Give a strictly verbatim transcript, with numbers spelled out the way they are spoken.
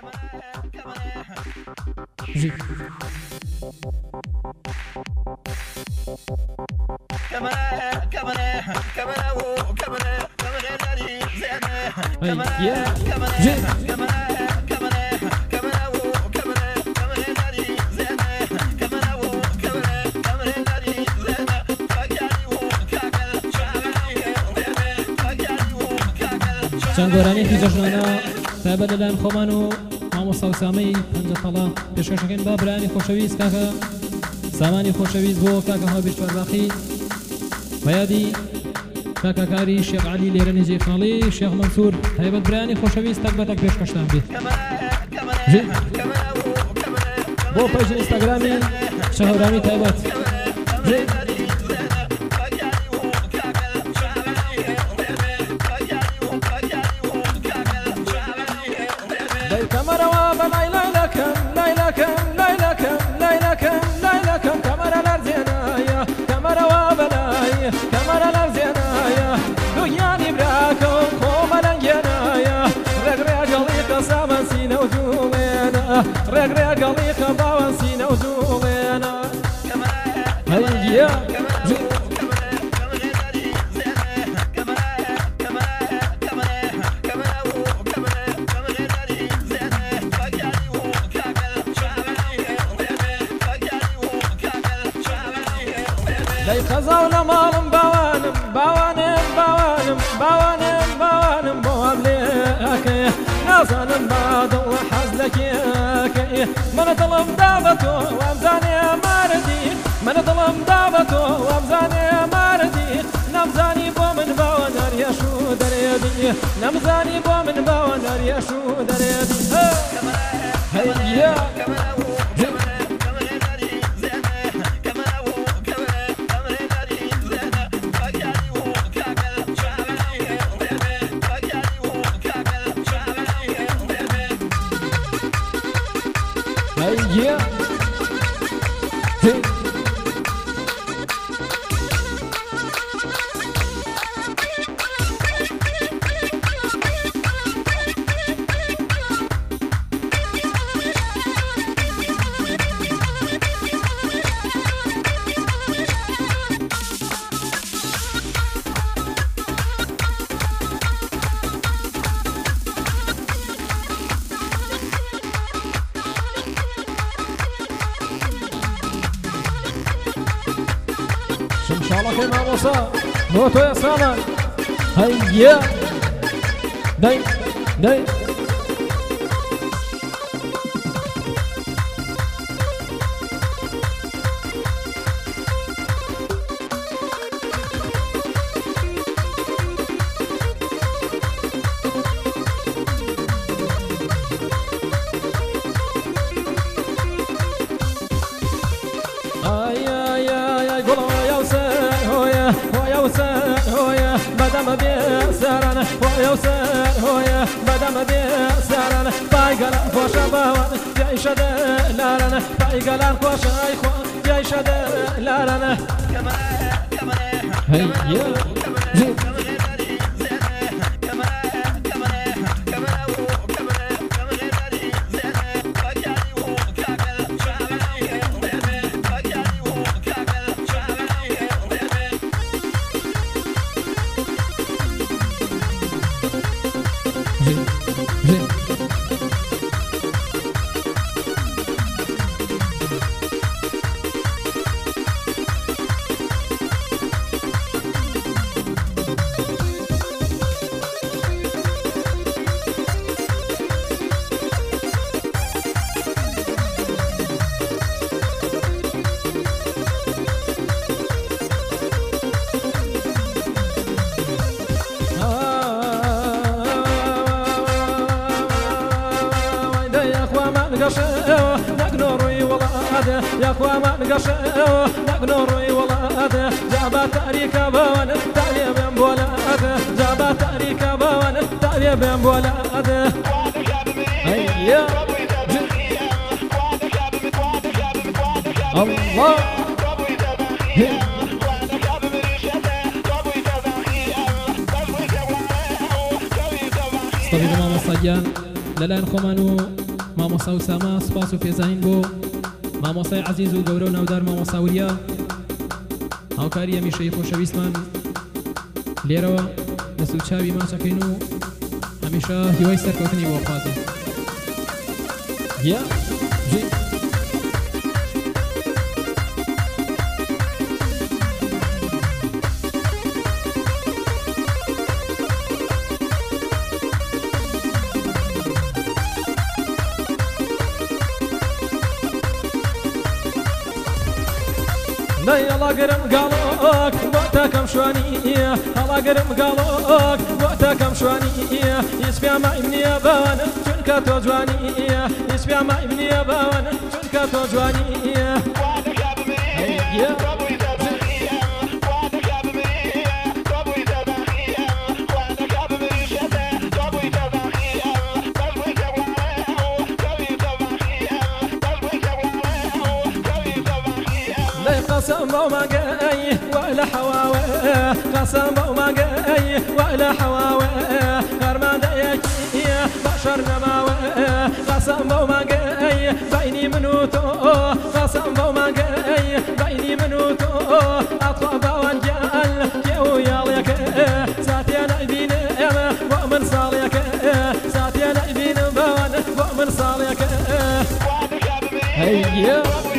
جي كمان كمان كمان وكمان كمان غالي زينة كمان يا كمان جي كمان كمان كمان وكمان كمان غالي زينة كمان وكمان كمان غالي زينة فجأة وكاكل شعبي فجأة وكاكل چەندگۆرانی هیجەژنانە تایبەت لەلایەن خۆمان و مامۆستا و سامەی پەنجەتەڵە پێشکەشەکەین با برایانی خۆشەویست کاکە سامانی خۆشەویست بۆ کاکە هاوبیش بەرباخی بەیادی کاکەکاری شێخ عەلی لێرە نێجێ خاڵی شێخ مەنسوور تایبەت برایانی خۆشەویست تەک بەتەک پێشکەشتان بێت بۆ پێژ ئینستاگرامی شەهۆرامی تایبەت رق رق قليقة باوانسينا وزولينا هيا لي خزاونا مالم باوانم باوانم باوانم باوانم باوانم بوامليك نازانم بعد وحزلك من ظلم دابته وامزاني ماردي من ظلم دابته وامزاني ماردي نمزاني بو من باونر يشو دريدي نمزاني بو من باونر يشو دريدي هيا Yeah. Hey. إن شاء الله كما موسى موتو يا سامان هيا داي داي بدم بيسرنا ويوسر هويا بدم بيسرنا بايقل خوش باوان جايش دلارنا بايقل خوش ايخو جايش دلارنا هيا نقنوري ولاده يا اخوة ما نقشوا نقنوري ولاده جابا تاريك بوان تالي بين بولاده جابا تاريك بوان تالي بين بولاده هيا الله استاذ ماما صيان لەلایەن خۆمان و مامۆستا وسامە سوپاس و پێزانین بۆ مامۆستای عەزیز و گەورە و ناودار مامۆستا وریا هاوکاری هەمیشەی خۆشەویستمان لێرەوە دەست و چاوی ماچەکەین و هەمیشە هیوای سەرکەوتنی بۆ خوازن یا ژێ هلا گرم گالوک وقتا کم شوانی هلا گرم گالوک وقتا کم شوانی اسمع ما ابني بان چونك تو جوانی اسمع ما ابني بان چونك تو جوانی قسم وما جاي ولا حواوي قسم وما جاي ولا حواوي كرمان يجي بشر نماوي قسم وما جاي بيني منوتو قسم وما جاي بيني منوتو أطلب وانجال جو يالك ساتي أنا ابين ومن صاليك ساتي أنا ابين ومن صاليك هيا